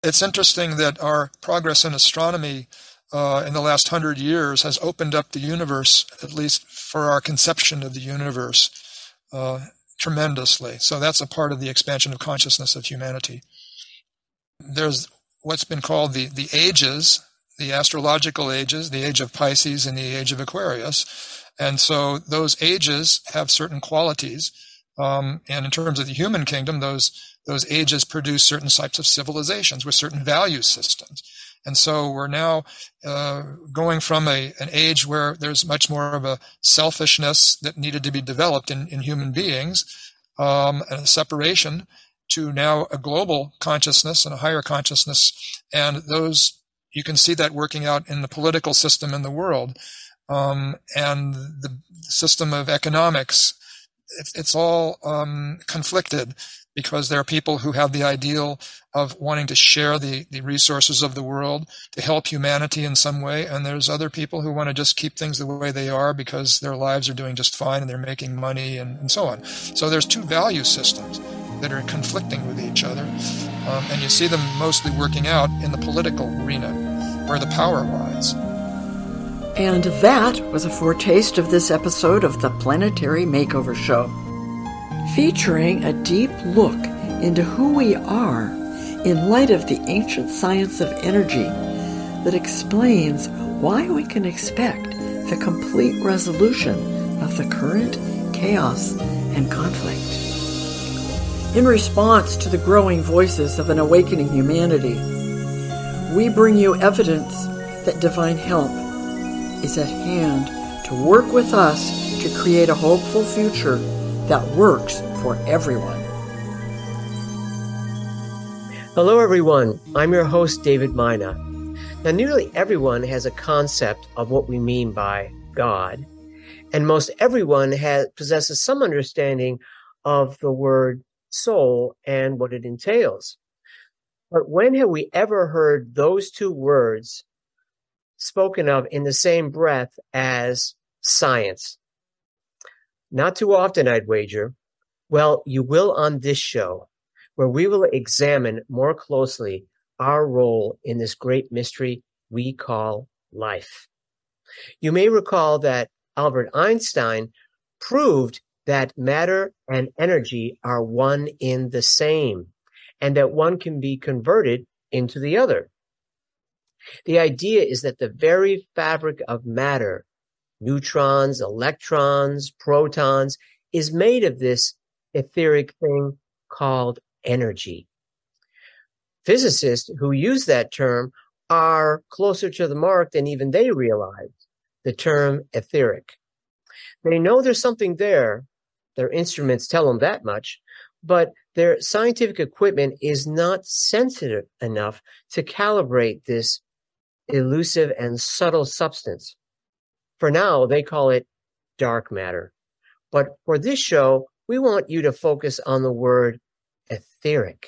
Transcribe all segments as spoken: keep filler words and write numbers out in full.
It's interesting that our progress in astronomy uh, in the last hundred years has opened up the universe, at least for our conception of the universe, uh, tremendously. So that's a part of the expansion of consciousness of humanity. There's what's been called the, the ages, the astrological ages, the age of Pisces and the age of Aquarius. And so those ages have certain qualities. Um, and in terms of the human kingdom, those those ages produce certain types of civilizations with certain value systems. And so we're now uh, going from a an age where there's much more of a selfishness that needed to be developed in, in human beings, um, and a separation, to now a global consciousness and a higher consciousness. And those, you can see that working out in the political system in the world, um, and the system of economics. It's, it's all um, conflicted, because there are people who have the ideal of wanting to share the, the resources of the world to help humanity in some way, and there's other people who want to just keep things the way they are because their lives are doing just fine and they're making money, and, and so on. So there's two value systems that are conflicting with each other, um, and you see them mostly working out in the political arena, where the power lies. And that was a foretaste of this episode of the Planetary Makeover Show, featuring a deep look into who we are in light of the ancient science of energy that explains why we can expect the complete resolution of the current chaos and conflict. In response to the growing voices of an awakening humanity, we bring you evidence that divine help is at hand to work with us to create a hopeful future that works for everyone. Hello, everyone. I'm your host, David Mina. Now, nearly everyone has a concept of what we mean by God, and most everyone has, possesses some understanding of the word soul and what it entails. But when have we ever heard those two words spoken of in the same breath as science? Not too often, I'd wager. Well, you will on this show, where we will examine more closely our role in this great mystery we call life. You may recall that Albert Einstein proved that matter and energy are one in the same, and that one can be converted into the other. The idea is that the very fabric of matter, neutrons, electrons, protons, is made of this etheric thing called energy. Physicists who use that term are closer to the mark than even they realize, the term etheric. They know there's something there. Their instruments tell them that much, but their scientific equipment is not sensitive enough to calibrate this elusive and subtle substance. For now, they call it dark matter. But for this show, we want you to focus on the word etheric.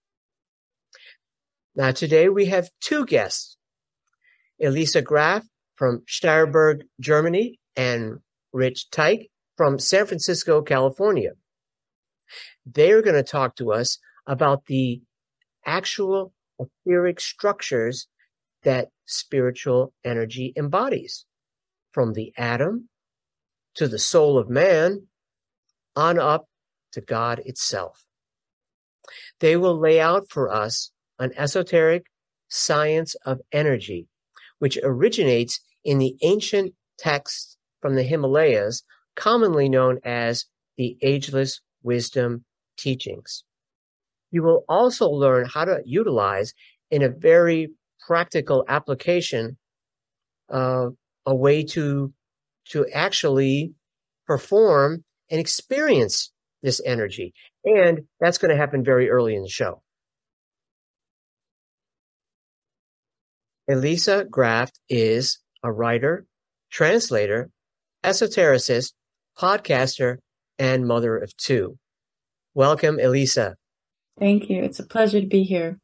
Now, today we have two guests, Elisa Graf from Steyerberg, Germany, and Rich Teich from San Francisco, California. They're going to talk to us about the actual etheric structures that spiritual energy embodies, from the atom to the soul of man, on up to God itself. They will lay out for us an esoteric science of energy, which originates in the ancient texts from the Himalayas, commonly known as the Ageless Wisdom Teachings. You will also learn how to utilize, in a very practical application, uh, a way to, to actually perform and experience this energy. And that's going to happen very early in the show. Elisa Graf is a writer, translator, esotericist, podcaster, and mother of two. Welcome, Elisa. Thank you. It's a pleasure to be here.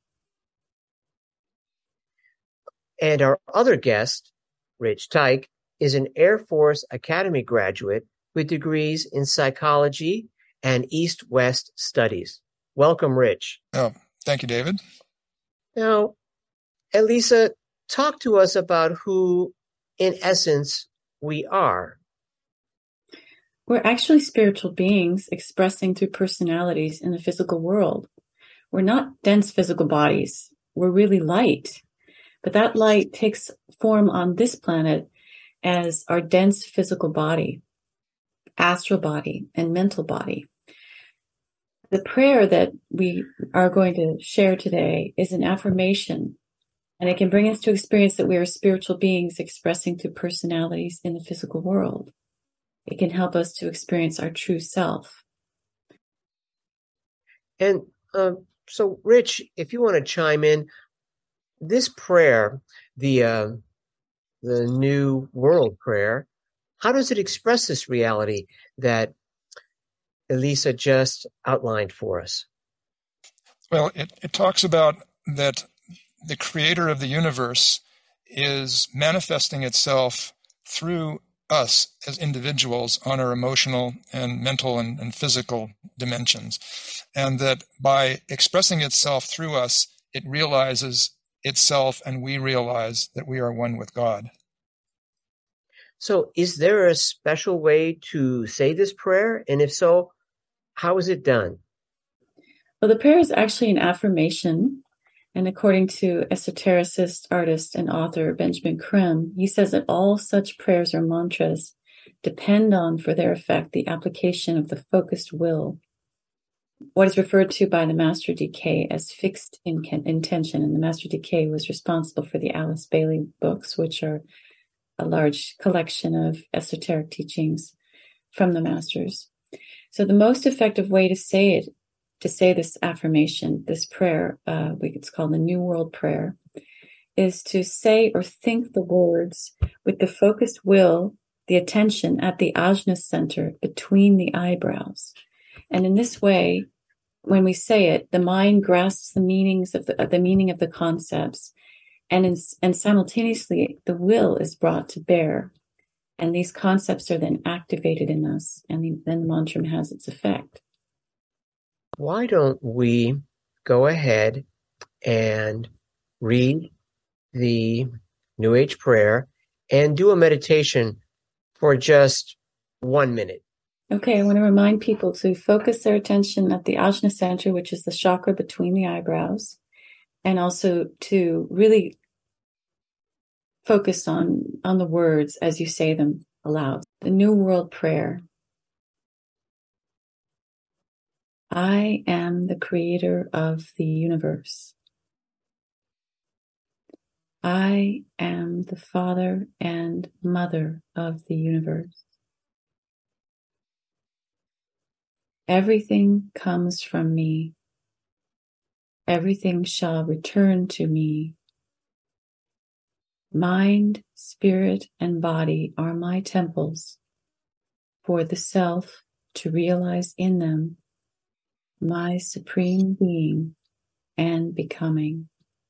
And our other guest, Rich Teich, is an Air Force Academy graduate with degrees in psychology and East-West studies. Welcome, Rich. Oh, thank you, David. Now, Elisa, talk to us about who, in essence, we are. We're actually spiritual beings expressing through personalities in the physical world. We're not dense physical bodies. We're really light. But that light takes form on this planet as our dense physical body, astral body, and mental body. The prayer that we are going to share today is an affirmation, and it can bring us to experience that we are spiritual beings expressing through personalities in the physical world. It can help us to experience our true self. And uh, so, Rich, if you want to chime in, this prayer, the uh, the New World Prayer, how does it express this reality that Elisa just outlined for us? Well, it, it talks about that the creator of the universe is manifesting itself through us as individuals on our emotional and mental and, and physical dimensions. And that by expressing itself through us, it realizes itself and we realize that we are one with God. So is there a special way to say this prayer? And if so, how is it done? Well, the prayer is actually an affirmation. And according to esotericist, artist, and author Benjamin Creme, he says that all such prayers or mantras depend on, for their effect, the application of the focused will, what is referred to by the Master D K as fixed in- intention. And the Master D K was responsible for the Alice Bailey books, which are a large collection of esoteric teachings from the Masters. So the most effective way to say it, to say this affirmation, this prayer, uh, it's called the New World Prayer, is to say or think the words with the focused will, the attention at the ajna center between the eyebrows. And in this way, when we say it, the mind grasps the meanings of the, the meaning of the concepts, and in, and simultaneously the will is brought to bear. And these concepts are then activated in us, and the, then the mantra has its effect. Why don't we go ahead and read the New Age prayer and do a meditation for just one minute? Okay, I want to remind people to focus their attention at the ajna center, which is the chakra between the eyebrows, and also to really focus on, on the words as you say them aloud. The New World Prayer. I am the creator of the universe. I am the father and mother of the universe. Everything comes from me. Everything shall return to me. Mind, spirit, and body are my temples for the self to realize in them my supreme being and becoming.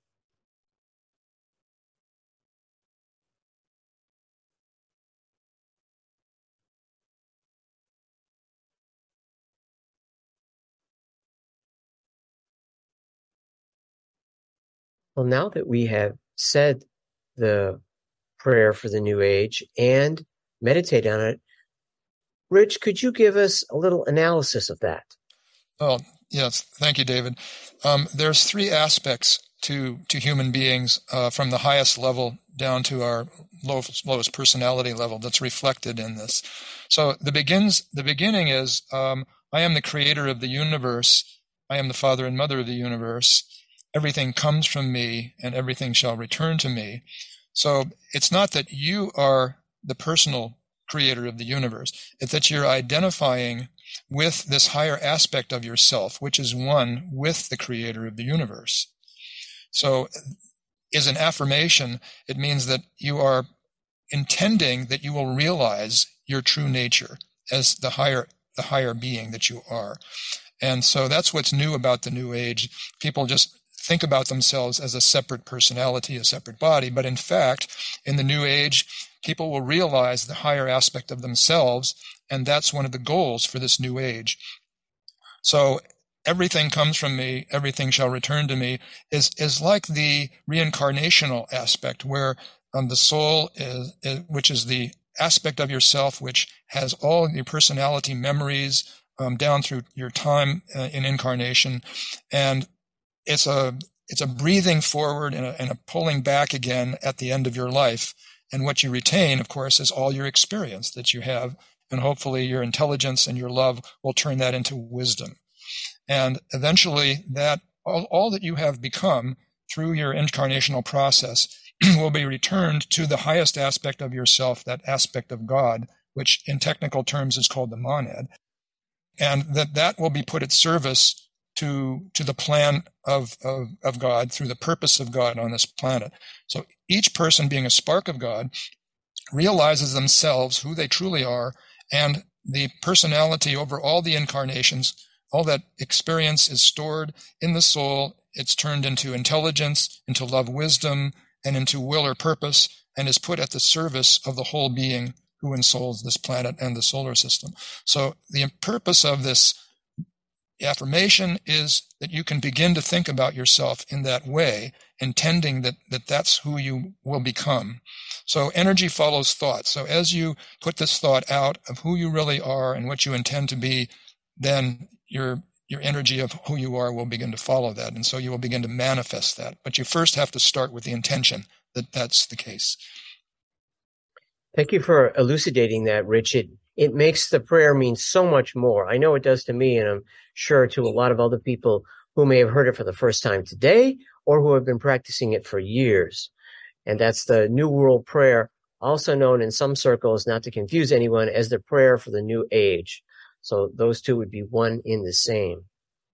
Well, now that we have said the prayer for the New Age and meditate on it, Rich, could you give us a little analysis of that? Oh, yes. Thank you, David. Um, there's three aspects to, to human beings uh, from the highest level down to our lowest, lowest personality level that's reflected in this. So the begins, the beginning is, um, I am the creator of the universe. I am the father and mother of the universe. Everything comes from me and everything shall return to me. So it's not that you are the personal creator of the universe. It's that you're identifying with this higher aspect of yourself, which is one with the creator of the universe. So as an affirmation, it means that you are intending that you will realize your true nature as the higher, the higher being that you are. And so that's what's new about the New Age. People just think about themselves as a separate personality, a separate body. But in fact, in the New Age, people will realize the higher aspect of themselves, and that's one of the goals for this New Age. So everything comes from me, everything shall return to me, is, is like the reincarnational aspect where um, the soul is, is, which is the aspect of yourself which has all your personality memories um, down through your time uh, in incarnation, and it's a it's a breathing forward and a, and a pulling back again at the end of your life. And what you retain, of course, is all your experience that you have, and hopefully your intelligence and your love will turn that into wisdom. And eventually that all, all that you have become through your incarnational process will be returned to the highest aspect of yourself, that aspect of God, which in technical terms is called the monad. And that that will be put at service to, to the plan of, of, of God through the purpose of God on this planet. So each person, being a spark of God, realizes themselves who they truly are, and the personality over all the incarnations, all that experience is stored in the soul. It's turned into intelligence, into love, wisdom, and into will or purpose, and is put at the service of the whole being who ensouls this planet and the solar system. So the purpose of this affirmation is that you can begin to think about yourself in that way, intending that, that that's who you will become. So energy follows thought. So as you put this thought out of who you really are and what you intend to be, then your your energy of who you are will begin to follow that. And so you will begin to manifest that. But you first have to start with the intention that that's the case. Thank you for elucidating that, Rich. It, it makes the prayer mean so much more. I know it does to me, and I'm sure to a lot of other people who may have heard it for the first time today or who have been practicing it for years. And that's the New World Prayer, also known in some circles, not to confuse anyone, as the prayer for the New Age. So those two would be one in the same.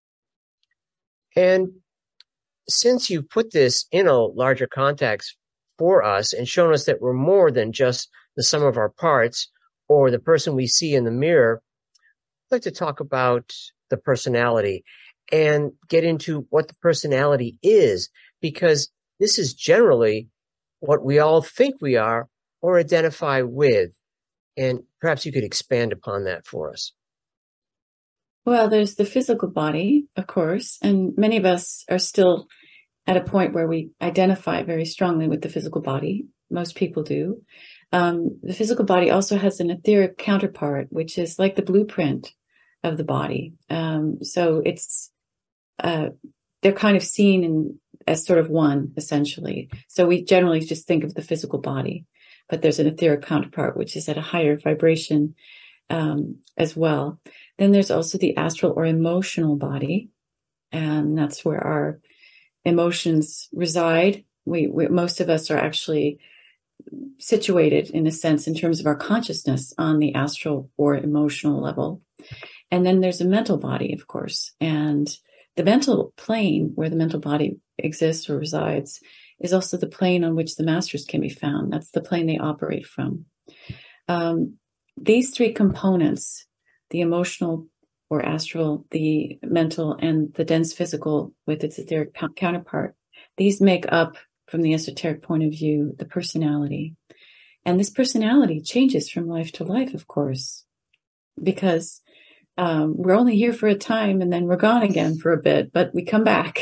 And since you've put this in a larger context for us and shown us that we're more than just the sum of our parts or the person we see in the mirror, I'd like to talk about the personality and get into what the personality is, because this is generally what we all think we are or identify with. And perhaps you could expand upon that for us. Well, there's the physical body, of course, and many of us are still at a point where we identify very strongly with the physical body. Most people do. Um, the physical body also has an etheric counterpart, which is like the blueprint of the body. Um, so it's, uh, they're kind of seen in, as sort of one, essentially. So we generally just think of the physical body, but there's an etheric counterpart, which is at a higher vibration um, as well. Then there's also the astral or emotional body, and that's where our emotions reside. We, we most of us are actually situated, in a sense, in terms of our consciousness on the astral or emotional level. And then there's a mental body, of course, and the mental plane where the mental body exists or resides is also the plane on which the masters can be found. That's the plane they operate from. Um, these three components, the emotional or astral, the mental, and the dense physical with its etheric counterpart, these make up, from the esoteric point of view, the personality. And this personality changes from life to life, of course, because um, we're only here for a time and then we're gone again for a bit, but we come back.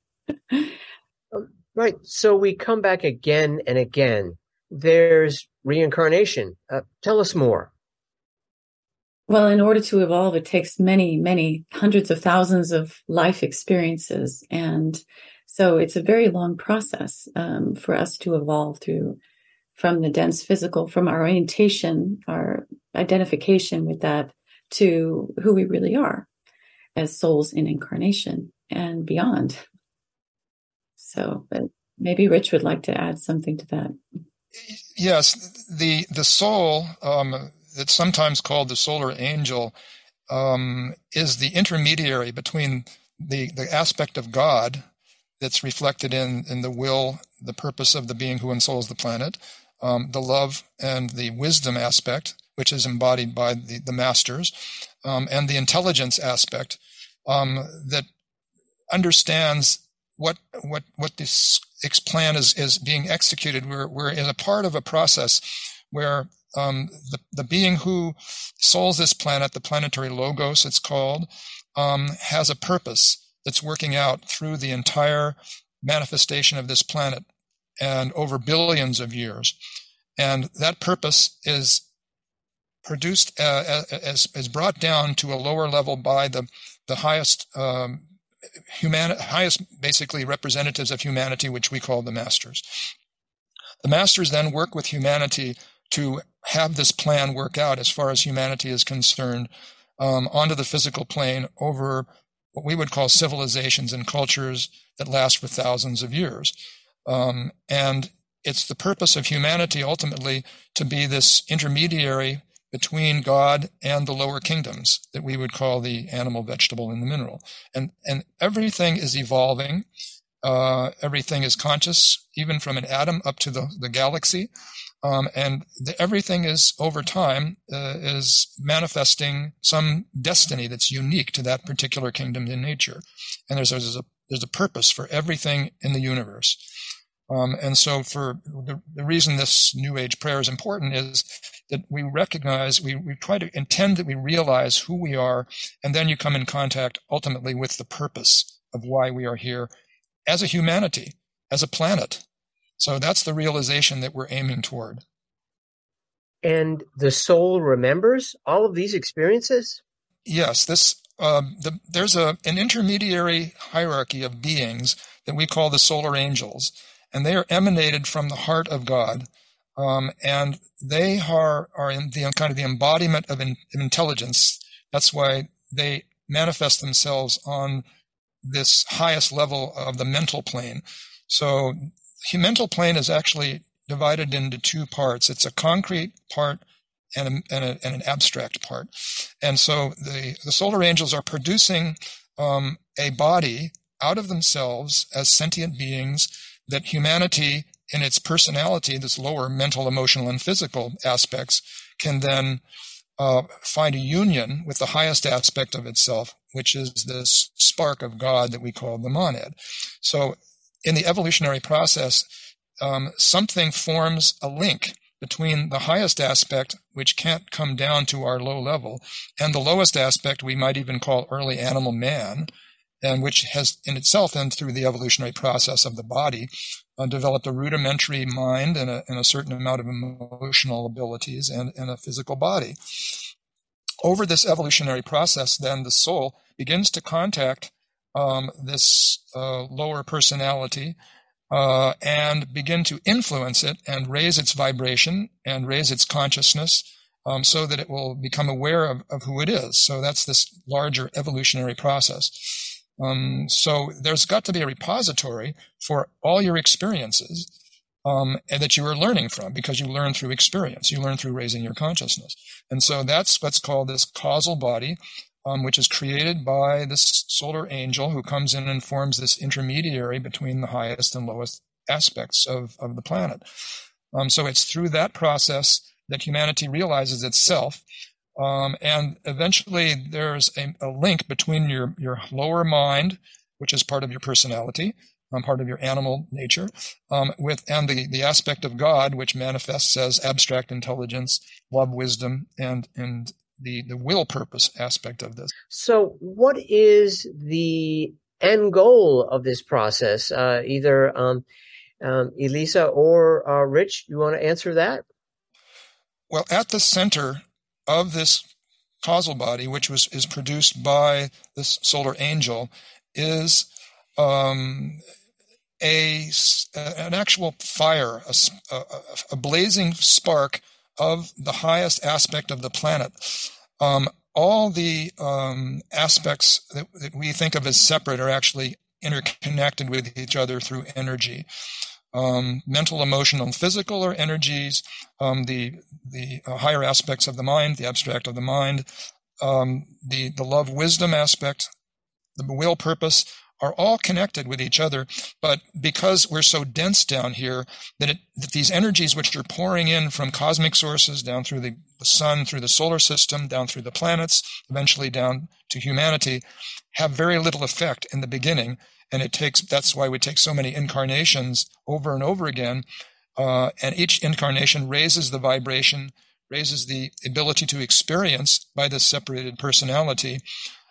Right. So we come back again and again. There's reincarnation. Uh, tell us more. Well, in order to evolve, it takes many, many hundreds of thousands of life experiences. And so it's a very long process um, for us to evolve through from the dense physical, from our orientation, our identification with that, to who we really are as souls in incarnation and beyond. So but maybe Rich would like to add something to that. Yes, the the soul, um, that's sometimes called the solar angel, um, is the intermediary between the, the aspect of God that's reflected in, in the will, the purpose of the being who ensouls the planet, um, the love and the wisdom aspect, which is embodied by the, the masters, um, and the intelligence aspect um, that understands what what what this plan is is being executed. We're we're in a part of a process where um, the the being who souls this planet, the planetary logos, it's called, um, has a purpose that's working out through the entire manifestation of this planet and over billions of years. And that purpose is produced, uh, as, as brought down to a lower level by the, the highest, um, human, highest basically representatives of humanity, which we call the masters. The masters then work with humanity to have this plan work out as far as humanity is concerned, um, onto the physical plane over what we would call civilizations and cultures that last for thousands of years. Um, and it's the purpose of humanity ultimately to be this intermediary between God and the lower kingdoms that we would call the animal, vegetable, and the mineral. And, and everything is evolving. Uh, everything is conscious, even from an atom up to the, the galaxy. Um, and the, everything is, over time, uh, is manifesting some destiny that's unique to that particular kingdom in nature. And there's, there's, a, there's a purpose for everything in the universe. Um, and so for the, the reason this New Age prayer is important is that we recognize, we, we try to intend that we realize who we are, and then you come in contact ultimately with the purpose of why we are here as a humanity, as a planet. So that's the realization that we're aiming toward. And the soul remembers all of these experiences? Yes, this um, the, there's a an intermediary hierarchy of beings that we call the solar angels, and they are emanated from the heart of God, um, and they are are in the kind of the embodiment of, in, of intelligence. That's why they manifest themselves on this highest level of the mental plane. So the mental plane is actually divided into two parts. It's a concrete part and, a, and, a, and an abstract part. And so the, the solar angels are producing um, a body out of themselves as sentient beings that humanity, in its personality, this lower mental, emotional, and physical aspects, can then uh, find a union with the highest aspect of itself, which is this spark of God that we call the monad. So in the evolutionary process, um, something forms a link between the highest aspect, which can't come down to our low level, and the lowest aspect we might even call early animal man, and which has in itself, and through the evolutionary process of the body, uh, developed a rudimentary mind and a, and a certain amount of emotional abilities and, and a physical body. Over this evolutionary process, then the soul begins to contact um, this uh, lower personality uh, and begin to influence it and raise its vibration and raise its consciousness um, so that it will become aware of, of who it is. So that's this larger evolutionary process. Um, so there's got to be a repository for all your experiences um, and that you are learning from, because you learn through experience. You learn through raising your consciousness. And so that's what's called this causal body, um, which is created by this solar angel who comes in and forms this intermediary between the highest and lowest aspects of, of the planet. Um, so it's through that process that humanity realizes itself. Um, and eventually there's a, a link between your, your lower mind, which is part of your personality, um, part of your animal nature, um, with, and the, the aspect of God, which manifests as abstract intelligence, love, wisdom, and, and the, the will purpose aspect of this. So what is the end goal of this process? Uh, either, um, um, Elisa or, uh, Rich, you want to answer that? Well, at the center of this causal body, which was is produced by this solar angel, is um, a an actual fire, a, a, a blazing spark of the highest aspect of the planet. Um, all the um, aspects that, that we think of as separate are actually interconnected with each other through energy. Um, mental, emotional, and physical are energies. Um, the the uh, higher aspects of the mind, the abstract of the mind, um, the the love, wisdom aspect, the will, purpose, are all connected with each other. But because we're so dense down here, that, it, that these energies which are pouring in from cosmic sources down through the, the sun, through the solar system, down through the planets, eventually down to humanity, have very little effect in the beginning. And it takes, that's why we take so many incarnations over and over again. Uh, and each incarnation raises the vibration, raises the ability to experience by this separated personality.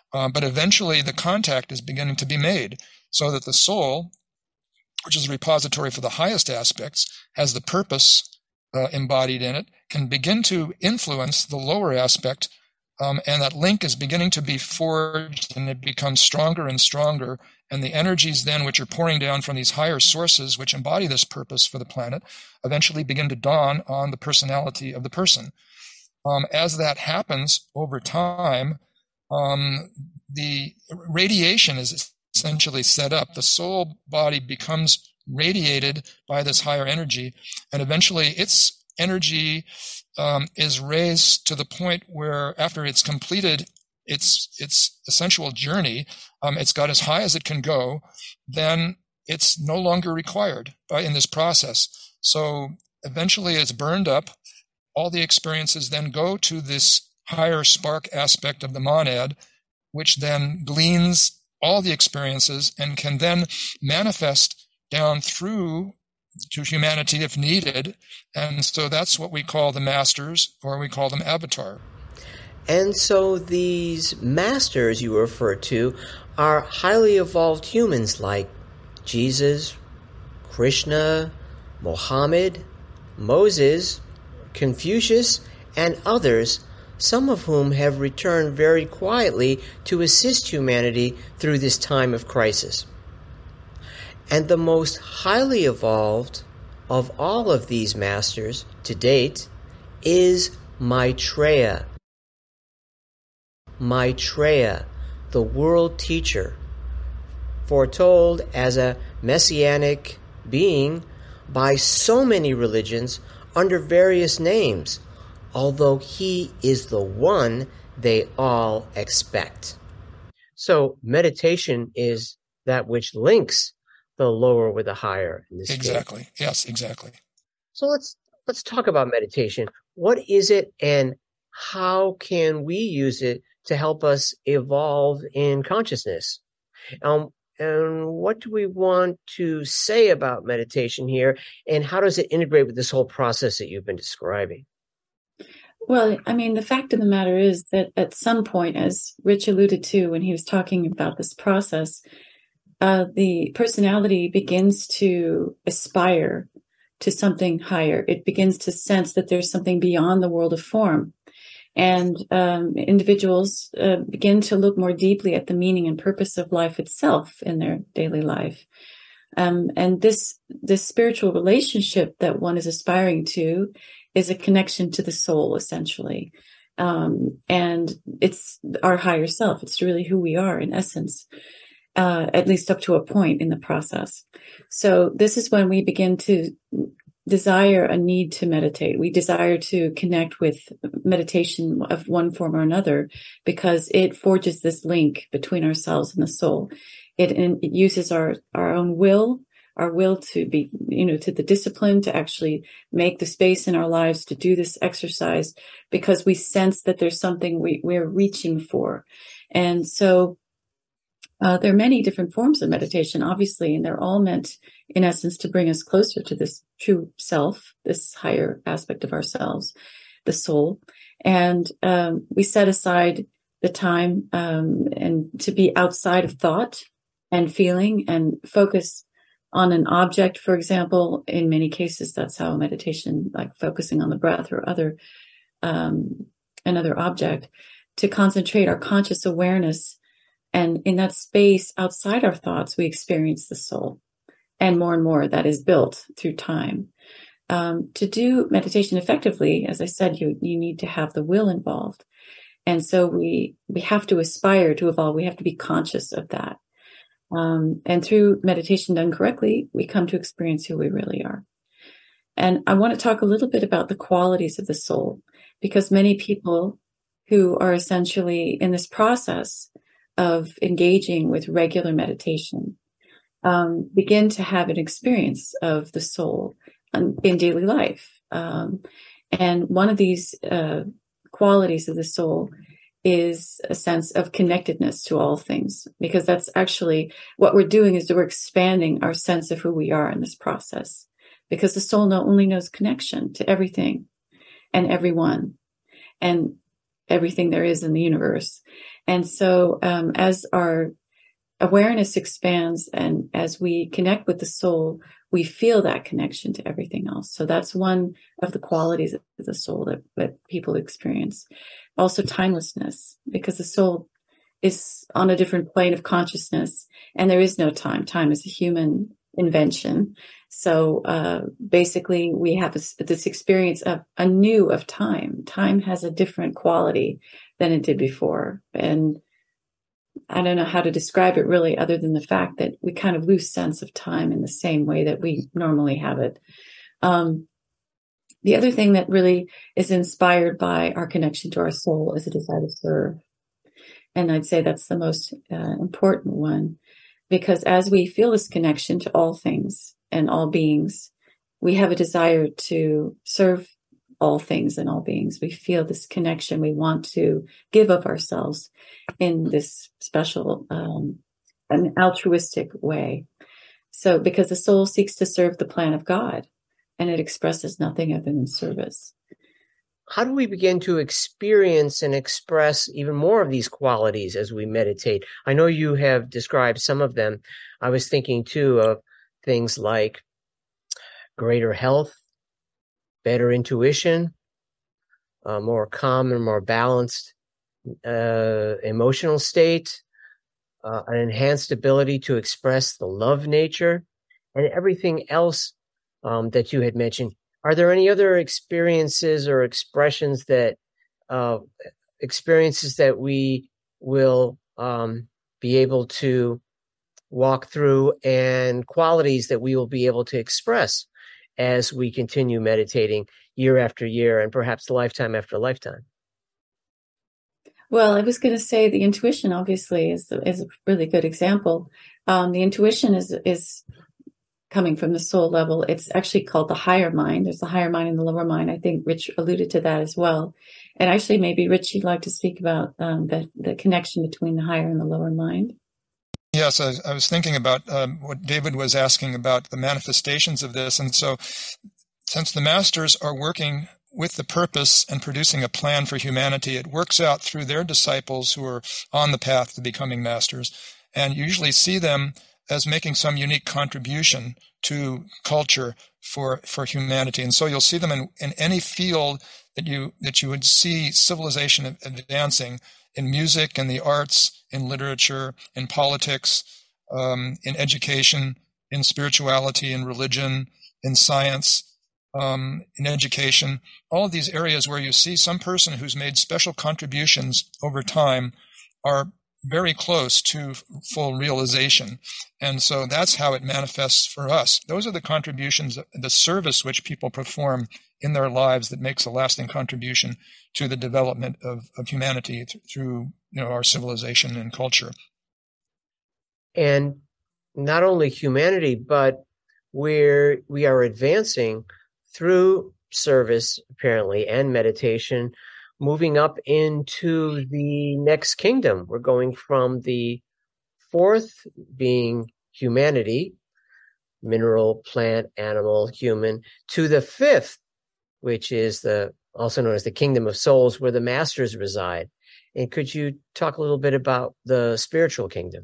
Uh, but eventually the contact is beginning to be made so that the soul, which is a repository for the highest aspects, has the purpose uh, embodied in it, can begin to influence the lower aspect, um, and that link is beginning to be forged, and it becomes stronger and stronger. And the energies then which are pouring down from these higher sources, which embody this purpose for the planet, eventually begin to dawn on the personality of the person. Um, as that happens over time, um, the radiation is essentially set up. The soul body becomes radiated by this higher energy, and eventually its energy um, is raised to the point where, after it's completed its its essential journey, um, it's got as high as it can go, then it's no longer required by, in this process. So eventually it's burned up. All the experiences then go to this higher spark aspect of the monad, which then gleans all the experiences and can then manifest down through to humanity if needed. And so that's what we call the masters, or we call them avatar. And so these masters you refer to are highly evolved humans like Jesus, Krishna, Mohammed, Moses, Confucius, and others, some of whom have returned very quietly to assist humanity through this time of crisis. And the most highly evolved of all of these masters to date is Maitreya. Maitreya, the world teacher, foretold as a messianic being by so many religions under various names, although he is the one they all expect. So meditation is that which links the lower with the higher in this Exactly. case. Yes, exactly. So let's let's talk about meditation. What is it, and how can we use it to help us evolve in consciousness? Um, and what do we want to say about meditation here, and how does it integrate with this whole process that you've been describing? Well, I mean, the fact of the matter is that at some point, as Rich alluded to when he was talking about this process, uh, the personality begins to aspire to something higher. It begins to sense that there's something beyond the world of form. And um, individuals uh, begin to look more deeply at the meaning and purpose of life itself in their daily life. Um, and this this spiritual relationship that one is aspiring to is a connection to the soul, essentially. Um, and it's our higher self. It's really who we are in essence, uh, at least up to a point in the process. So this is when we begin to desire a need to meditate. We desire to connect with meditation of one form or another because it forges this link between ourselves and the soul. It, it uses our, our own will, our will to be, you know, to the discipline to actually make the space in our lives to do this exercise because we sense that there's something we, we're reaching for. And so Uh, there are many different forms of meditation, obviously, and they're all meant, in essence, to bring us closer to this true self, this higher aspect of ourselves, the soul. And um, we set aside the time um, and to be outside of thought and feeling and focus on an object, for example. In many cases, that's how meditation, like focusing on the breath or other um, another object, to concentrate our conscious awareness. And in that space outside our thoughts, we experience the soul. And more and more that is built through time. Um, to do meditation effectively, as I said, you, you need to have the will involved. And so we, we have to aspire to evolve. We have to be conscious of that. Um, and through meditation done correctly, we come to experience who we really are. And I want to talk a little bit about the qualities of the soul, because many people who are essentially in this process of engaging with regular meditation, um, begin to have an experience of the soul in, in daily life. Um, and one of these uh, qualities of the soul is a sense of connectedness to all things, because that's actually what we're doing is that we're expanding our sense of who we are in this process, because the soul not only knows connection to everything and everyone. And everything there is in the universe. And so um, as our awareness expands and as we connect with the soul, we feel that connection to everything else. So that's one of the qualities of the soul that, that people experience. Also timelessness, because the soul is on a different plane of consciousness and there is no time. Time is a human invention. So uh, basically we have a, this experience of anew of time. Time has a different quality than it did before. And I don't know how to describe it really, other than the fact that we kind of lose sense of time in the same way that we normally have it. Um, the other thing that really is inspired by our connection to our soul is a desire to serve. And I'd say that's the most uh, important one, because as we feel this connection to all things and all beings, we have a desire to serve all things and all beings. We feel this connection. We want to give of ourselves in this special, um, an altruistic way. So because the soul seeks to serve the plan of God, and it expresses nothing other than service. How do we begin to experience and express even more of these qualities as we meditate? I know you have described some of them. I was thinking too of things like greater health, better intuition, a more calm and more balanced uh, emotional state, uh, an enhanced ability to express the love nature, and everything else um, that you had mentioned. Are there any other experiences or expressions that uh, experiences that we will um, be able to walk through, and qualities that we will be able to express as we continue meditating year after year and perhaps lifetime after lifetime? Well, I was going to say the intuition obviously is is a really good example. Um, the intuition is is coming from the soul level. It's actually called the higher mind. There's the higher mind and the lower mind. I think Rich alluded to that as well. And actually, maybe Rich, you'd like to speak about um, the the connection between the higher and the lower mind. Yes, I, I was thinking about um, what David was asking about the manifestations of this. And so since the masters are working with the purpose and producing a plan for humanity, it works out through their disciples who are on the path to becoming masters. And you usually see them as making some unique contribution to culture for, for humanity. And so you'll see them in, in any field that you, that you would see civilization advancing, in music, in the arts, in literature, in politics, um, in education, in spirituality, in religion, in science, um, in education, all of these areas where you see some person who's made special contributions over time are very close to full realization. And so that's how it manifests for us. Those are the contributions, the service which people perform in their lives that makes a lasting contribution to the development of, of humanity th- through, you know, our civilization and culture. And not only humanity, but where we are advancing through service, apparently, and meditation, moving up into the next kingdom. We're going from the fourth being humanity, mineral, plant, animal, human, to the fifth, which is the also known as the kingdom of souls, where the masters reside. And could you talk a little bit about the spiritual kingdom?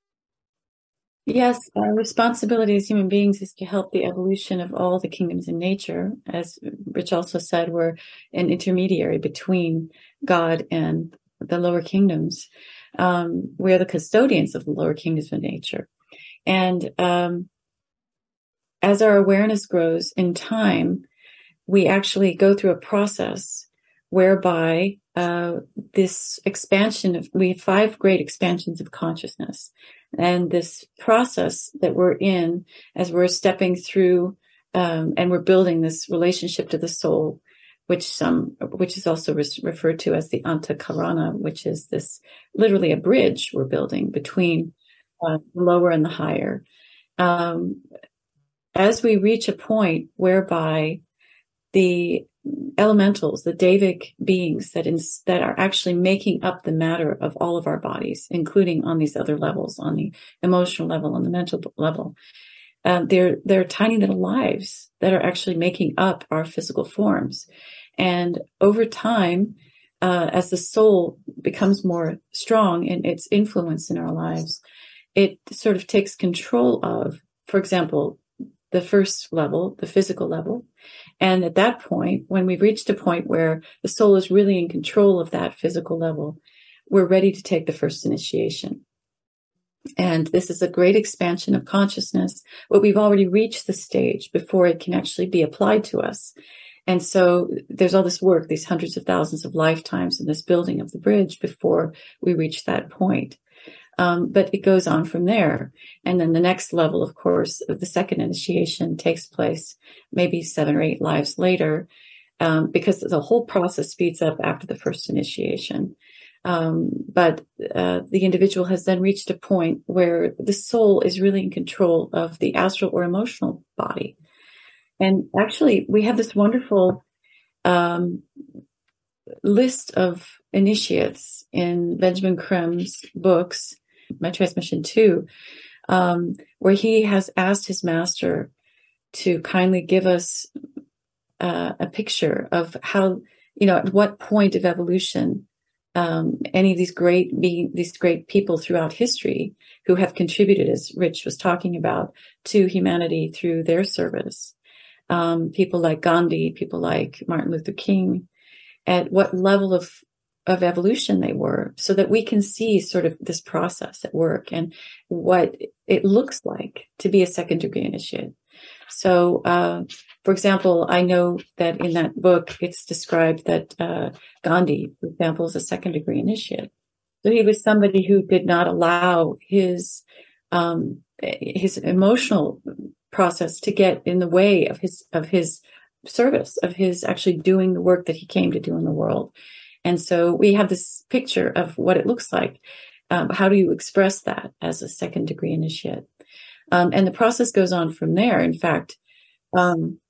Yes, our responsibility as human beings is to help the evolution of all the kingdoms in nature. As Rich also said, we're an intermediary between God and the lower kingdoms. Um, we're the custodians of the lower kingdoms of nature. And um, as our awareness grows in time, we actually go through a process whereby uh, this expansion of, we have five great expansions of consciousness. And this process that we're in, as we're stepping through, um, and we're building this relationship to the soul, which some, which is also re- referred to as the Antakarana, which is this literally a bridge we're building between uh, the lower and the higher. Um, as we reach a point whereby the elementals, the Devic beings that in, that are actually making up the matter of all of our bodies, including on these other levels, on the emotional level, on the mental level, uh, they're they're tiny little lives that are actually making up our physical forms. And over time, uh, as the soul becomes more strong in its influence in our lives, it sort of takes control of, for example, the first level, the physical level. And at that point, when we've reached a point where the soul is really in control of that physical level, we're ready to take the first initiation. And this is a great expansion of consciousness, but we've already reached the stage before it can actually be applied to us. And so there's all this work, these hundreds of thousands of lifetimes in this building of the bridge before we reach that point. Um, but it goes on from there. And then the next level, of course, of the second initiation takes place maybe seven or eight lives later, um, because the whole process speeds up after the first initiation. Um, but uh, the individual has then reached a point where the soul is really in control of the astral or emotional body. And actually, we have this wonderful um, list of initiates in Benjamin Crem's books, My Transmission two, um, where he has asked his master to kindly give us uh, a picture of how, you know, at what point of evolution um, any of these great be, these great people throughout history who have contributed, as Rich was talking about, to humanity through their service. Um, people like Gandhi, people like Martin Luther King, at what level of of evolution they were, so that we can see sort of this process at work and what it looks like to be a second degree initiate. So, uh, for example, I know that in that book, it's described that uh, Gandhi, for example, is a second degree initiate. So he was somebody who did not allow his um, his emotional process to get in the way of his of his service, of his actually doing the work that he came to do in the world. And so we have this picture of what it looks like. Um, how do you express that as a second degree initiate? Um, and the process goes on from there. In fact, um,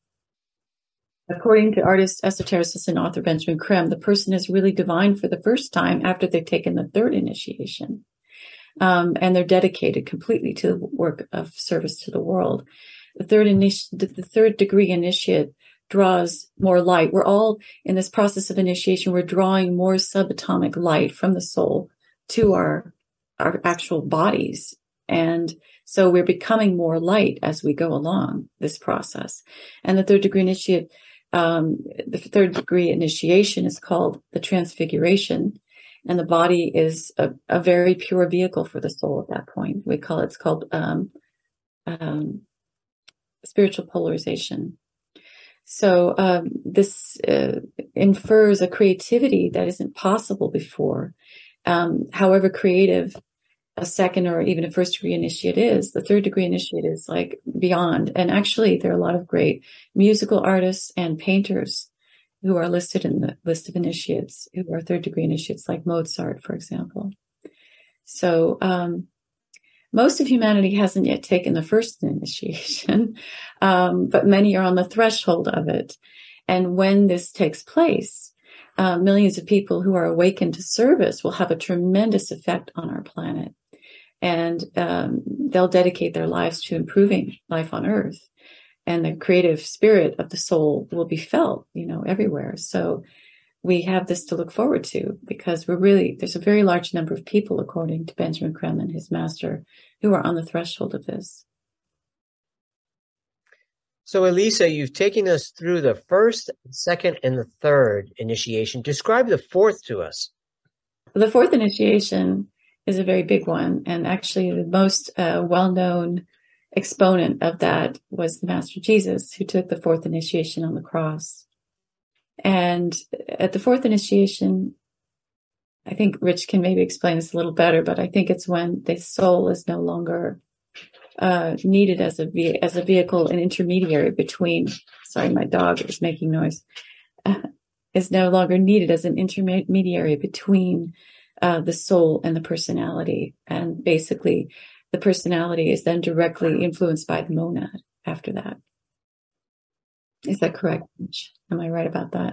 according to artist, esotericist, and author Benjamin Creme, the person is really divine for the first time after they've taken the third initiation. Um, and they're dedicated completely to the work of service to the world. The third initi- the third degree initiate draws more light. We're all in this process of initiation. We're drawing more subatomic light from the soul to our, our actual bodies. And so we're becoming more light as we go along this process. And the third degree initiate, um, the third degree initiation is called the transfiguration. And the body is a, a very pure vehicle for the soul at that point. We call it, it's called, um, um, spiritual polarization. So um, this uh, infers a creativity that isn't possible before. Um, however creative a second or even a first degree initiate is, the third degree initiate is like beyond. And actually, there are a lot of great musical artists and painters who are listed in the list of initiates, who are third degree initiates, like Mozart, for example. So um, most of humanity hasn't yet taken the first initiation, um, but many are on the threshold of it. And when this takes place, uh, millions of people who are awakened to service will have a tremendous effect on our planet. And um, they'll dedicate their lives to improving life on Earth. And the creative spirit of the soul will be felt, you know, everywhere. So we have this to look forward to, because we're really, there's a very large number of people, according to Benjamin Creme and his master, who are on the threshold of this. So, Elisa, you've taken us through the first, second, and the third initiation. Describe the fourth to us. The fourth initiation is a very big one. And actually, the most uh, well-known exponent of that was the Master Jesus, who took the fourth initiation on the cross. And at the fourth initiation, I think Rich can maybe explain this a little better, but I think it's when the soul is no longer uh, needed as a ve- as a vehicle, an intermediary between, sorry, my dog is making noise, uh, is no longer needed as an intermediary between uh, the soul and the personality. And basically, the personality is then directly influenced by the monad after that. Is that correct? Am I right about that?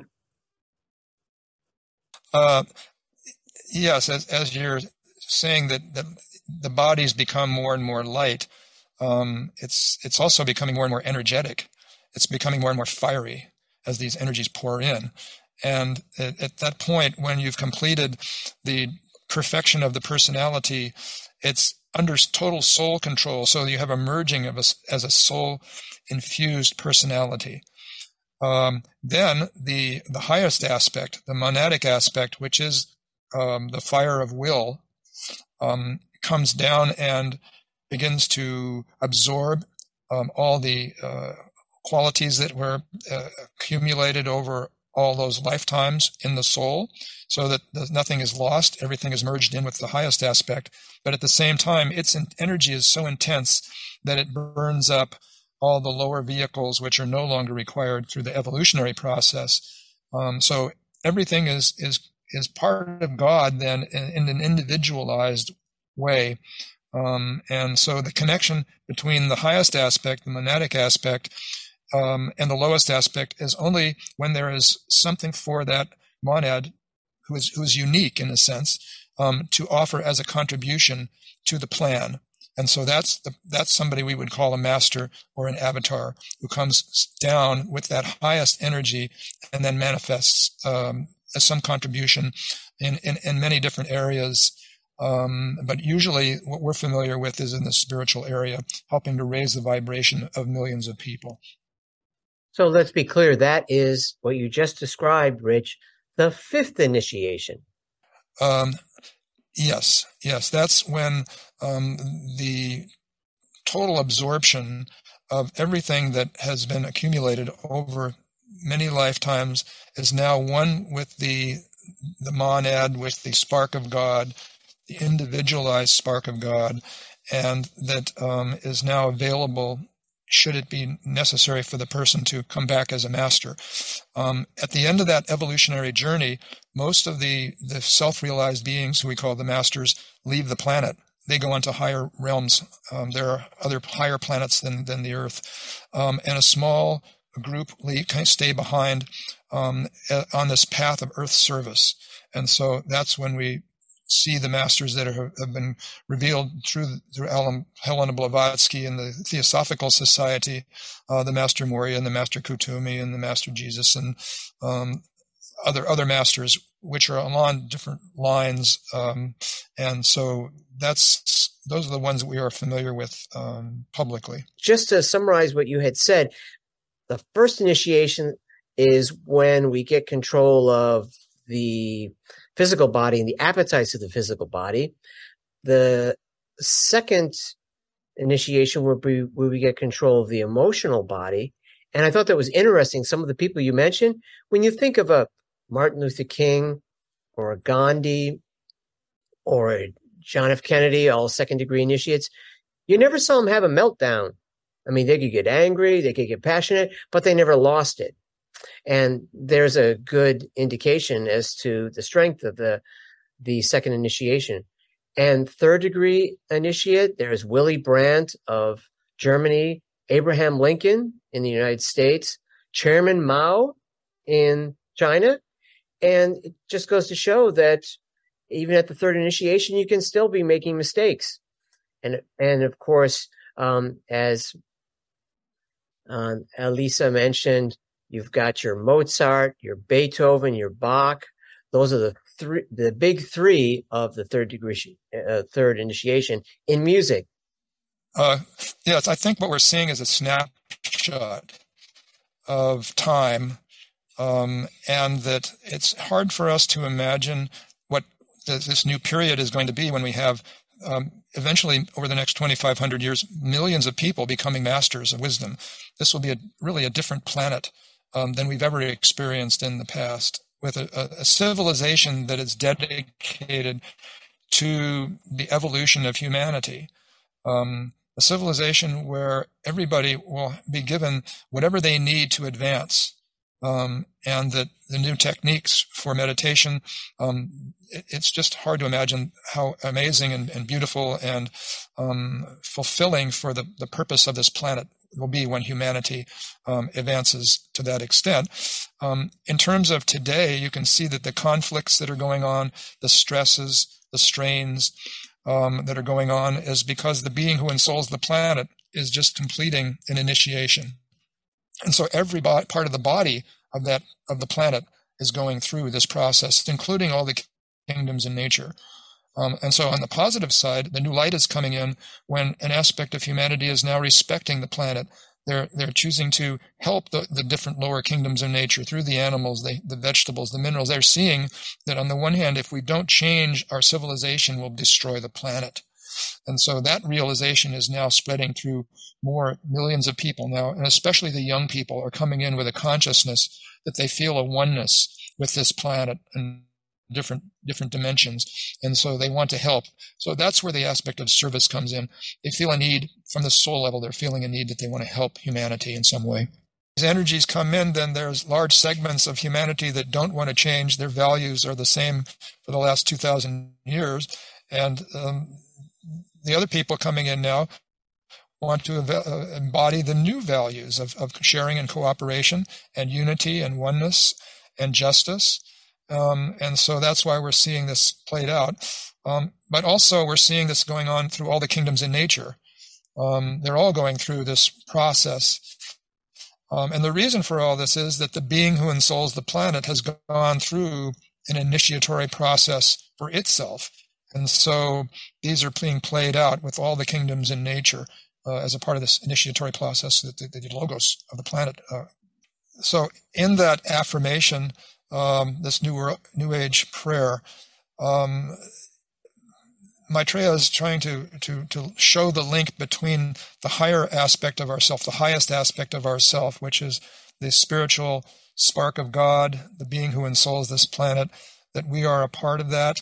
Uh, yes, as, as you're saying that the, the bodies become more and more light, um, it's it's also becoming more and more energetic. It's becoming more and more fiery as these energies pour in. And at, at that point, when you've completed the perfection of the personality, it's under total soul control. So you have a merging of a, as a soul-infused personality. Um, then the the highest aspect, the monadic aspect, which is um, the fire of will, um, comes down and begins to absorb um, all the uh, qualities that were uh, accumulated over all those lifetimes in the soul, so that nothing is lost, everything is merged in with the highest aspect. But at the same time, its energy is so intense that it burns up all the lower vehicles, which are no longer required through the evolutionary process. Um, so everything is is is part of God then in, in an individualized way. Um, and so the connection between the highest aspect, the monadic aspect, um, and the lowest aspect is only when there is something for that monad who is who is unique in a sense um, to offer as a contribution to the plan. And so that's the, that's somebody we would call a master or an avatar who comes down with that highest energy and then manifests um, as some contribution in, in, in many different areas. Um, but usually what we're familiar with is in the spiritual area, helping to raise the vibration of millions of people. So let's be clear, that is what you just described, Rich, the fifth initiation. Um, yes, yes, that's when um, the total absorption of everything that has been accumulated over many lifetimes is now one with the the monad, with the spark of God, the individualized spark of God, and that um, is now available should it be necessary for the person to come back as a master. Um, at the end of that evolutionary journey, most of the, the self-realized beings who we call the masters leave the planet. They go on to higher realms. Um, there are other higher planets than, than the Earth. Um, and a small group leave, kind of stay behind um, on this path of Earth service. And so that's when we see the masters that are, have been revealed through through Helena Blavatsky and the Theosophical Society, uh, the Master Moria and the Master Kutumi and the Master Jesus and um, other other masters, which are along different lines. Um, and so that's those are the ones that we are familiar with um, publicly. Just to summarize what you had said, the first initiation is when we get control of the physical body and the appetites of the physical body. The second initiation will be where we get control of the emotional body. And I thought that was interesting. Some of the people you mentioned, when you think of a Martin Luther King or a Gandhi or a John F. Kennedy, all second degree initiates, you never saw them have a meltdown. I mean, they could get angry, they could get passionate, but they never lost it. And there's a good indication as to the strength of the the second initiation. And third degree initiate, there's Willy Brandt of Germany, Abraham Lincoln in the United States, Chairman Mao in China. And it just goes to show that even at the third initiation, you can still be making mistakes. And, and of course, um, as uh, Elisa mentioned, you've got your Mozart, your Beethoven, your Bach. Those are the three, the big three of the third degree, uh, third initiation in music. Uh, yes, I think what we're seeing is a snapshot of time, um, and that it's hard for us to imagine what th- this new period is going to be when we have um, eventually, over the next twenty-five hundred years, millions of people becoming masters of wisdom. This will be a, really a different planet Um, than we've ever experienced in the past, with a, a, a civilization that is dedicated to the evolution of humanity. Um, a civilization where everybody will be given whatever they need to advance, um, and that the new techniques for meditation, um, it, it's just hard to imagine how amazing and, and beautiful and um, fulfilling for the, the purpose of this planet will be when humanity um, advances to that extent. Um, in terms of today, you can see that the conflicts that are going on, the stresses, the strains um, that are going on is because the being who ensouls the planet is just completing an initiation. And so every bo- part of the body of that of the planet is going through this process, including all the kingdoms in nature. Um, and so on the positive side, the new light is coming in when an aspect of humanity is now respecting the planet. They're they're choosing to help the, the different lower kingdoms of nature through the animals, the, the vegetables, the minerals. They're seeing that on the one hand, if we don't change our civilization, we'll destroy the planet. And so that realization is now spreading through more millions of people now, and especially the young people are coming in with a consciousness that they feel a oneness with this planet and different different dimensions, and so they want to help. So that's where the aspect of service comes in. They feel a need from the soul level. They're feeling a need that they want to help humanity in some way. As energies come in, then there's large segments of humanity that don't want to change. Their values are the same for the last two thousand years, and um, the other people coming in now want to uh, embody the new values of, of sharing and cooperation and unity and oneness and justice. Um, and so that's why we're seeing this played out. Um, but also we're seeing this going on through all the kingdoms in nature. Um, they're all going through this process. Um, and the reason for all this is that the being who ensouls the planet has gone through an initiatory process for itself. And so these are being played out with all the kingdoms in nature uh, as a part of this initiatory process, that the, the logos of the planet. Uh, so in that affirmation, um, this new new age prayer, um, Maitreya is trying to, to, to show the link between the higher aspect of ourself, the highest aspect of ourself, which is the spiritual spark of God, the being who ensouls this planet, that we are a part of that.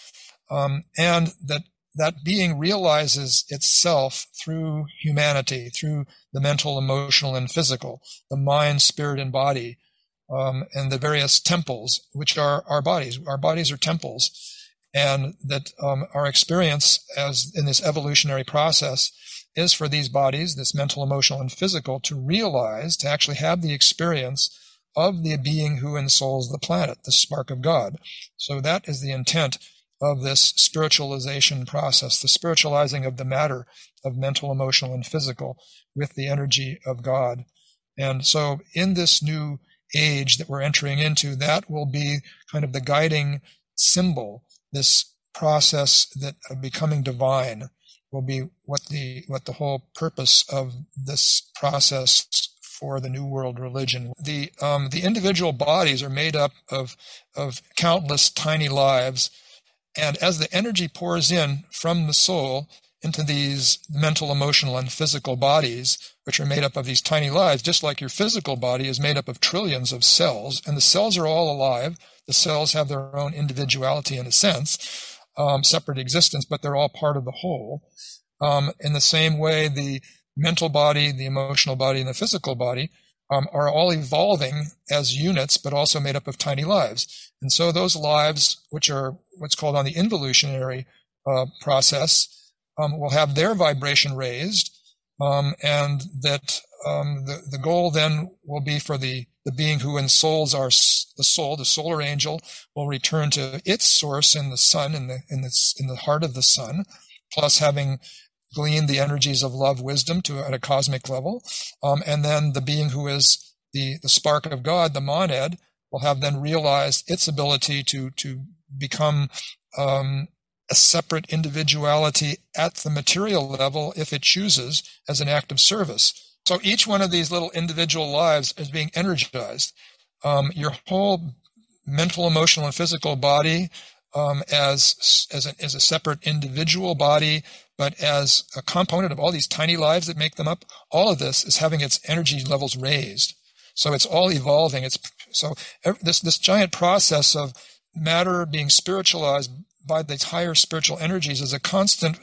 Um, and that that being realizes itself through humanity, through the mental, emotional, and physical, the mind, spirit, and body, um, and the various temples, which are our bodies. Our bodies are temples, and that um, our experience as in this evolutionary process is for these bodies, this mental, emotional, and physical, to realize, to actually have the experience of the being who ensouls the planet, the spark of God. So that is the intent of this spiritualization process, the spiritualizing of the matter of mental, emotional, and physical with the energy of God. And so in this new age that we're entering into, that will be kind of the guiding symbol. This process that of becoming divine will be what the what the whole purpose of this process for the New World religion. The um, the individual bodies are made up of of countless tiny lives. And as the energy pours in from the soul into these mental, emotional, and physical bodies, which are made up of these tiny lives, just like your physical body is made up of trillions of cells, and the cells are all alive. The cells have their own individuality in a sense, um, separate existence, but they're all part of the whole. Um, in the same way, the mental body, the emotional body, and the physical body um, are all evolving as units, but also made up of tiny lives. And so those lives, which are what's called on the involutionary uh, process, um, will have their vibration raised, um, and that um, the, the goal then will be for the, the being who ensouls our the soul, the solar angel, will return to its source in the sun, in the in the in the heart of the sun, plus having gleaned the energies of love, wisdom to at a cosmic level, um, and then the being who is the the spark of God, the monad, will have then realized its ability to to become um, a separate individuality at the material level if it chooses as an act of service. So each one of these little individual lives is being energized. Um, your whole mental, emotional, and physical body um, as as a, as a separate individual body, but as a component of all these tiny lives that make them up, all of this is having its energy levels raised. So it's all evolving. It's so this this giant process of matter being spiritualized by these higher spiritual energies is a constant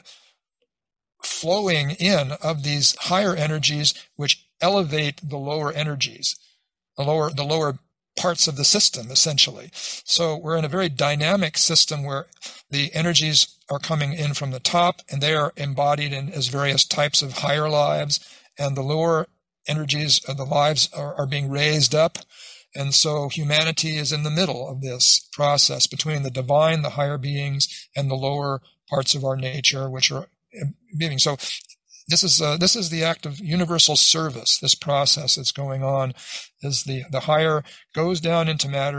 flowing in of these higher energies, which elevate the lower energies, the lower the lower parts of the system, essentially. So we're in a very dynamic system where the energies are coming in from the top, and they are embodied in as various types of higher lives, and the lower energies of the lives are, are being raised up. And so humanity is in the middle of this process between the divine, the higher beings, and the lower parts of our nature, which are being. So this is uh, this is the act of universal service. This process that's going on is the the higher goes down into matter,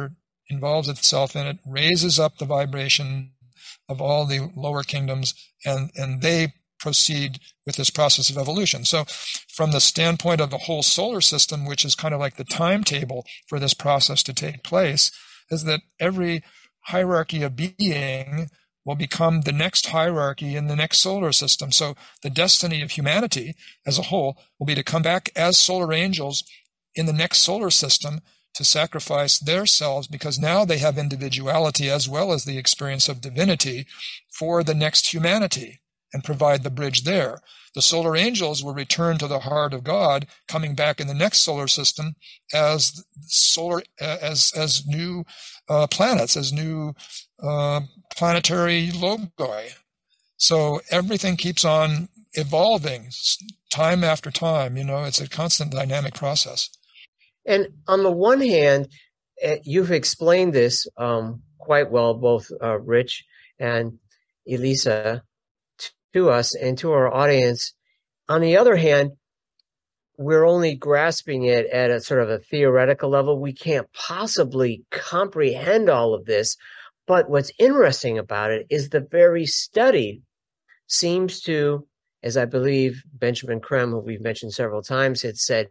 involves itself in it, raises up the vibration of all the lower kingdoms, and, and they proceed with this process of evolution. So from the standpoint of the whole solar system, which is kind of like the timetable for this process to take place, is that every hierarchy of being will become the next hierarchy in the next solar system. So the destiny of humanity as a whole will be to come back as solar angels in the next solar system to sacrifice their selves, because now they have individuality as well as the experience of divinity for the next humanity and provide the bridge there. The solar angels will return to the heart of God, coming back in the next solar system as solar, as, as new uh, planets, as new uh, planetary logi. So everything keeps on evolving time after time. You know, it's a constant dynamic process. And on the one hand, uh, you've explained this um, quite well, both uh, Rich and Elisa, t- to us and to our audience. On the other hand, we're only grasping it at a sort of a theoretical level. We can't possibly comprehend all of this. But what's interesting about it is the very study seems to, as I believe Benjamin Creme, who we've mentioned several times, had said,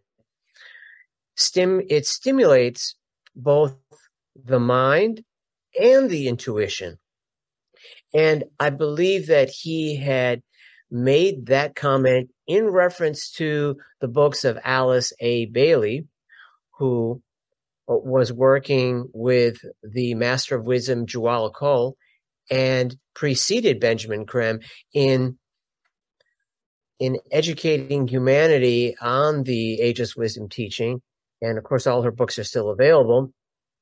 Stim, it stimulates both the mind and the intuition. And I believe that he had made that comment in reference to the books of Alice A. Bailey, who was working with the Master of Wisdom, Jwala and preceded Benjamin Creme in in educating humanity on the Ageless Wisdom teaching. And of course, all her books are still available,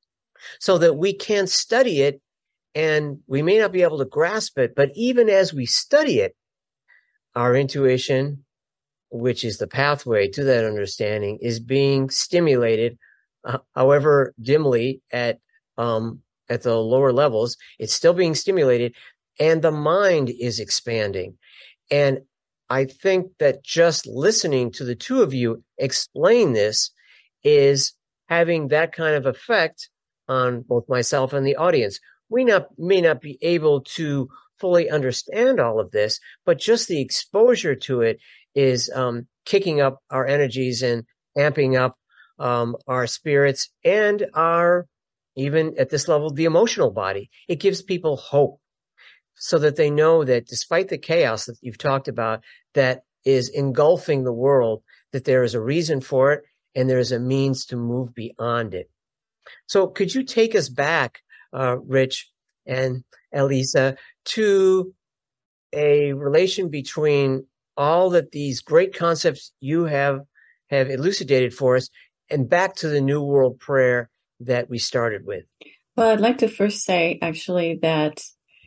so that we can study it, and we may not be able to grasp it, but even as we study it, our intuition, which is the pathway to that understanding, is being stimulated, uh, however dimly at um, at the lower levels. It's still being stimulated, and the mind is expanding. And I think that just listening to the two of you explain this is having that kind of effect on both myself and the audience. We not, may not be able to fully understand all of this, but just the exposure to it is um, kicking up our energies and amping up um, our spirits and our, even at this level, the emotional body. It gives people hope so that they know that despite the chaos that you've talked about that is engulfing the world, that there is a reason for it, and there's a means to move beyond it. So could you take us back, uh, Rich and Elisa, to a relation between all that these great concepts you have, have elucidated for us and back to the New World Prayer that we started with? Well, I'd like to first say, actually, that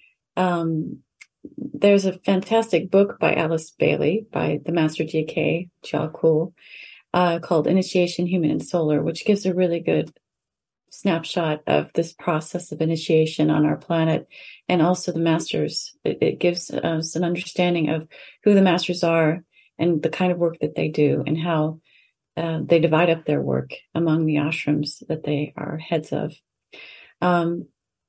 um, there's a fantastic book by Alice Bailey, by the Master G K, Jwala Uh, called Initiation, Human and Solar, which gives a really good snapshot of this process of initiation on our planet, and also the masters. It, it gives us an understanding of who the masters are and the kind of work that they do, and how uh, they divide up their work among the ashrams that they are heads of. Um,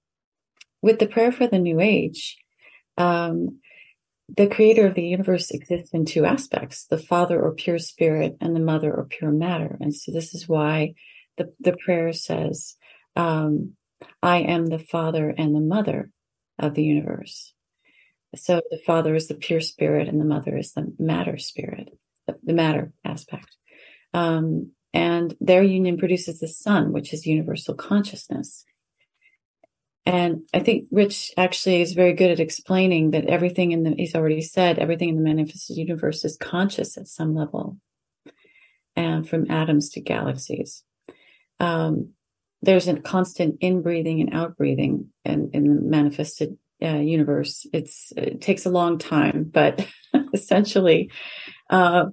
with the prayer for the New Age, um, the creator of the universe exists in two aspects, the father or pure spirit and the mother or pure matter. And so this is why the, the prayer says, um, I am the father and the mother of the universe. So the father is the pure spirit and the mother is the matter spirit, the, the matter aspect. Um, and their union produces the son, which is universal consciousness. And I think Rich actually is very good at explaining that everything in the, he's already said, everything in the manifested universe is conscious at some level, and from atoms to galaxies. Um, there's a constant in-breathing and out-breathing in, in the manifested uh, universe. It's, it takes a long time, but essentially, uh,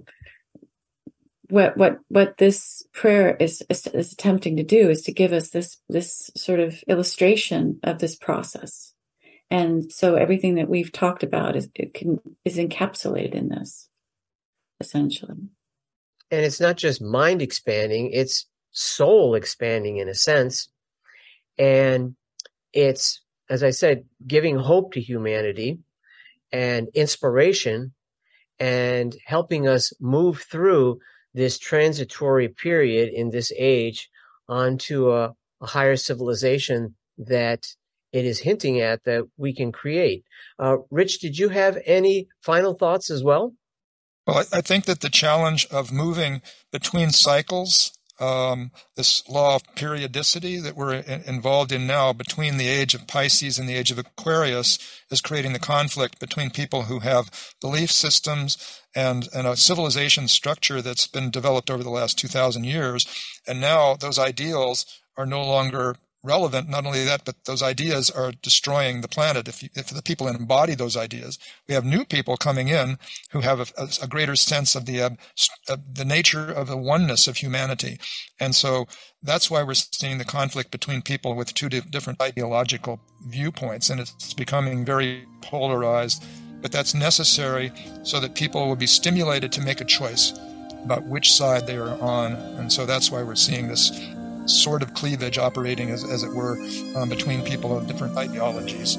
What what what this prayer is, is is attempting to do is to give us this this sort of illustration of this process, and so everything that we've talked about is it can is encapsulated in this, essentially. And it's not just mind expanding; it's soul expanding in a sense. And it's, as I said, giving hope to humanity and inspiration and helping us move through this transitory period in this age onto a, a higher civilization that it is hinting at that we can create. Uh, Rich, did you have any final thoughts as well? Well, I, I think that the challenge of moving between cycles, um, this law of periodicity that we're in, involved in now between the age of Pisces and the age of Aquarius, is creating the conflict between people who have belief systems and, and a civilization structure that's been developed over the last two thousand years. And now those ideals are no longer relevant. Not only that, but those ideas are destroying the planet. If, you, if the people embody those ideas, we have new people coming in who have a, a, a greater sense of the uh, uh, the nature of the oneness of humanity. And so that's why we're seeing the conflict between people with two di- different ideological viewpoints, and it's becoming very polarized. But that's necessary so that people will be stimulated to make a choice about which side they are on. And so that's why we're seeing this sort of cleavage operating, as, as it were, um, between people of different ideologies.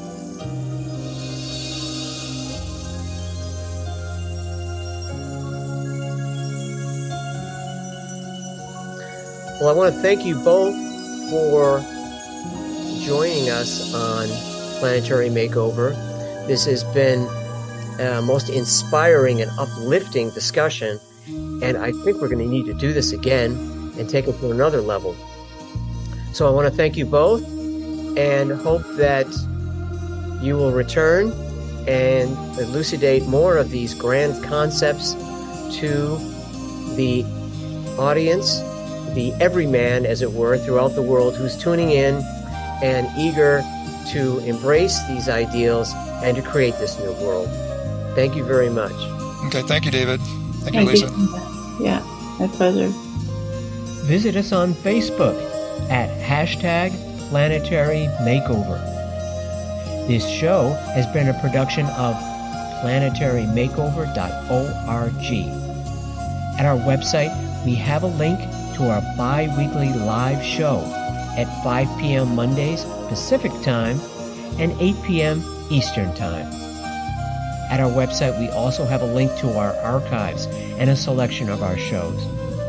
Well, I want to thank you both for joining us on Planetary Makeover. This has been a most inspiring and uplifting discussion, and I think we're going to need to do this again and take it to another level. So I want to thank you both and hope that you will return and elucidate more of these grand concepts to the audience, the everyman, as it were, throughout the world who's tuning in and eager to embrace these ideals and to create this new world. Thank you very much. Okay, thank you, David. Thank, Thank you, Lisa. You. Yeah, my pleasure. Visit us on Facebook at hashtag Planetary Makeover. This show has been a production of planetary makeover dot org. At our website, we have a link to our bi-weekly live show at five p.m. Mondays Pacific Time and eight p.m. Eastern Time. At our website, we also have a link to our archives and a selection of our shows.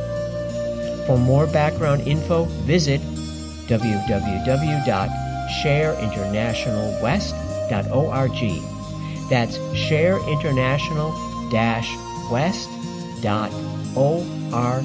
For more background info, visit w w w dot share international west dot org. That's share international west dot org.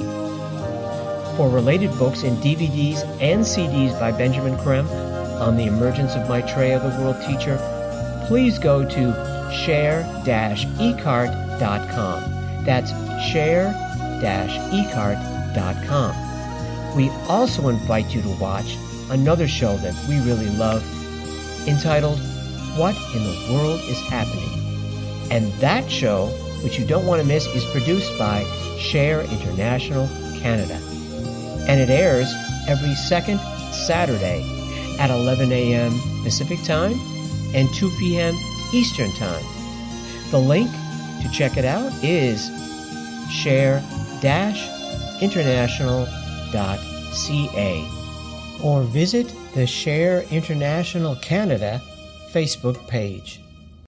For related books and D V Ds and C Ds by Benjamin Creme on the emergence of Maitreya, the world teacher, please go to share dash e cart dot com. That's share dash e cart dot com. We also invite you to watch another show that we really love, entitled What in the World is Happening? And that show, which you don't want to miss, is produced by Share International Canada. And it airs every second Saturday at eleven a.m. Pacific Time and two p.m. Eastern Time. The link to check it out is share dash international dot c a or visit the Share International Canada Facebook page.